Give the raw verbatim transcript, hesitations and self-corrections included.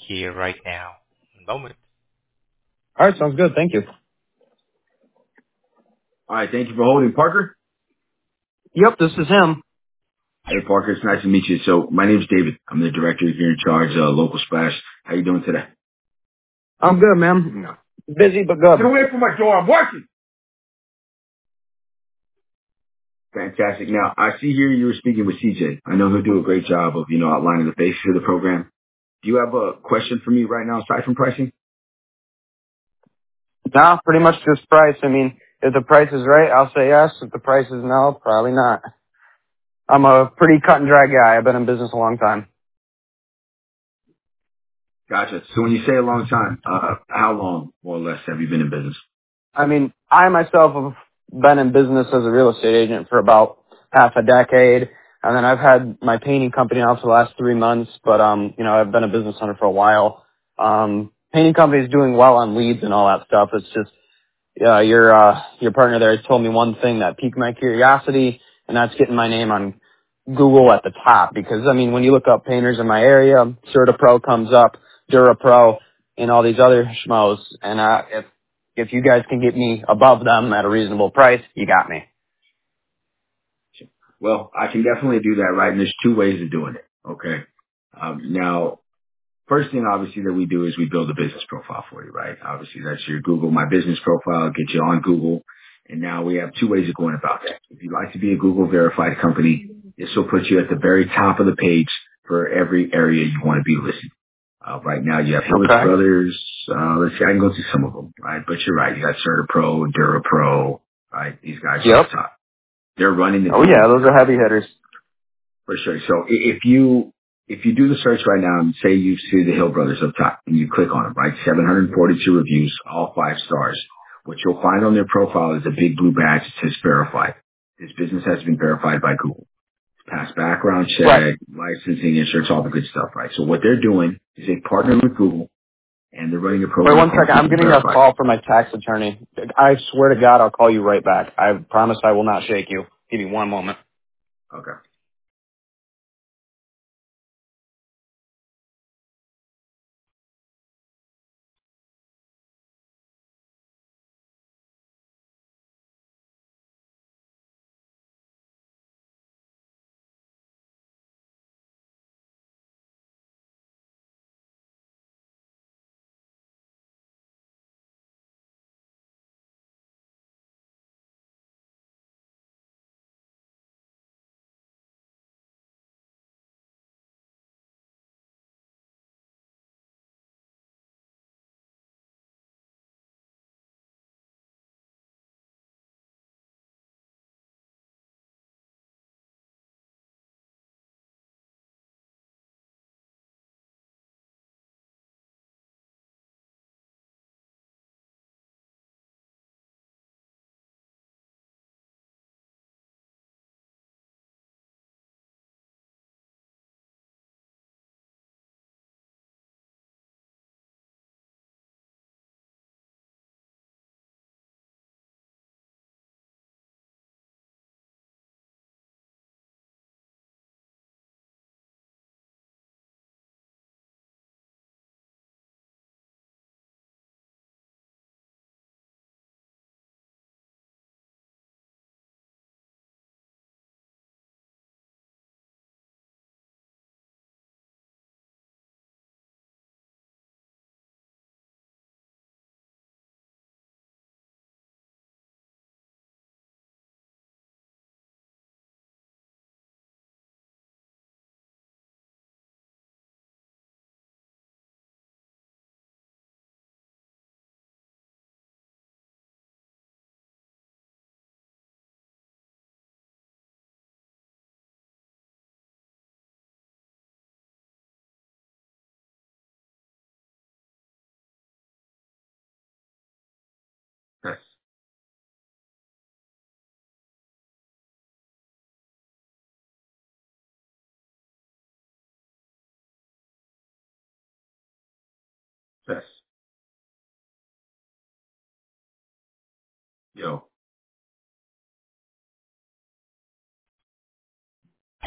here right now. One moment. All right, sounds good. Thank you. All right, thank you for holding, Parker. Yep, this is him. Hey, Parker, it's nice to meet you. So my name's David. I'm the director here in charge of Local Splash. How you doing today? I'm good, man. Busy but good. Get away from my door. I'm working. Fantastic. Now, I see here you were speaking with C J. I know he'll do a great job of, you know, outlining the basics of the program. Do you have a question for me right now aside from pricing? No, pretty much just price. I mean, if the price is right, I'll say yes. If the price is no, probably not. I'm a pretty cut and dry guy. I've been in business a long time. Gotcha. So when you say a long time, uh, how long, more or less, have you been in business? I mean, I myself have been in business as a real estate agent for about half a decade. And then I've had my painting company now for the last three months. But, um, you know, I've been a business owner for a while. Um, painting company is doing well on leads and all that stuff. It's just, yeah, your uh, your partner there told me one thing that piqued my curiosity, and that's getting my name on Google at the top. Because I mean, when you look up painters in my area, CertaPro comes up, DuraPro, and all these other schmoes. And uh, if if you guys can get me above them at a reasonable price, you got me. Well, I can definitely do that, right? And there's two ways of doing it. Okay. Um, now, first thing obviously that we do is we build a business profile for you, right? Obviously that's your Google My Business profile, get you on Google. And now we have two ways of going about that. If you'd like to be a Google verified company, this will put you at the very top of the page for every area you want to be listed. Uh, right now you have Hillage Okay. Brothers. Uh, let's see, I can go through some of them, right? But you're right. You got CertaPro, DuraPro, right? These guys are at Yep. the top. They're running the Oh yeah, Google those are heavy hitters. for sure. So i- if you if you do the search right now and say you see the Hill Brothers up top and you click on them, right? seven hundred forty-two reviews, all five stars. What you'll find on their profile is a big blue badge that says verified. This business has been verified by Google. Past background Right. check, licensing, insurance, all the good stuff, right? So what they're doing is they partner with Google and they're running a Wait program one called second. I'm Google getting a Verified. call from my tax attorney. I swear to God, I'll call you right back. I promise I will not shake you. Give me one moment. Okay. Yes. Yes. Yo.